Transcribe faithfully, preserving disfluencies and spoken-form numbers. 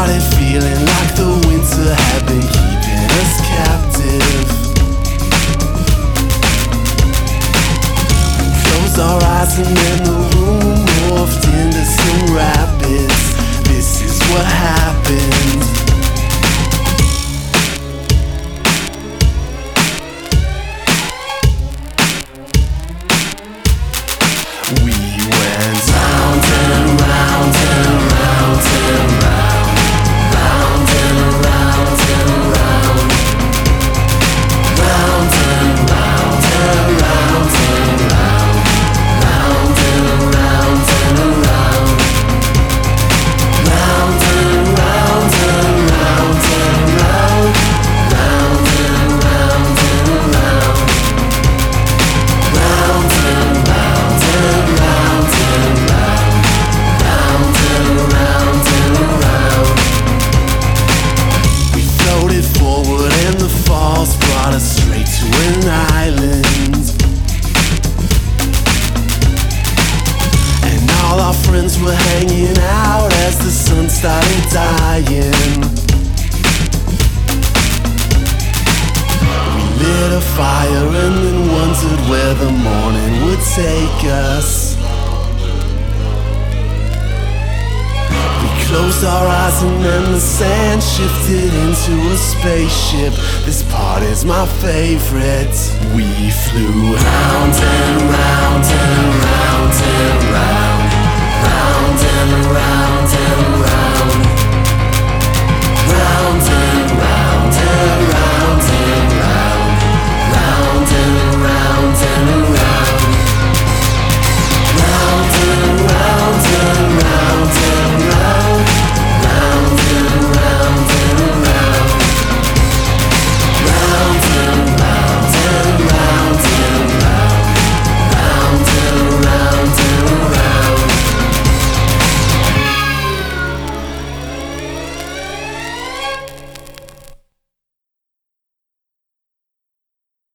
started feeling like the winter had been keeping us captive. We closed our eyes and then the room morphed into some rapids. This is what happened. We went round and round and round and round, round and round and round, round and round and round and round, round and round and round, round and round and round and round, round and round and round, round and round and round and round, round and round and round. We floated forward and the falls brought us straight to an island. And all our friends were hanging out as the sun started dying. We lit a fire and then wondered where the morning would take us. We closed our eyes and then the sand shifted into a spaceship. This part is my favorite. We flew round and round and round and round, round and round and round.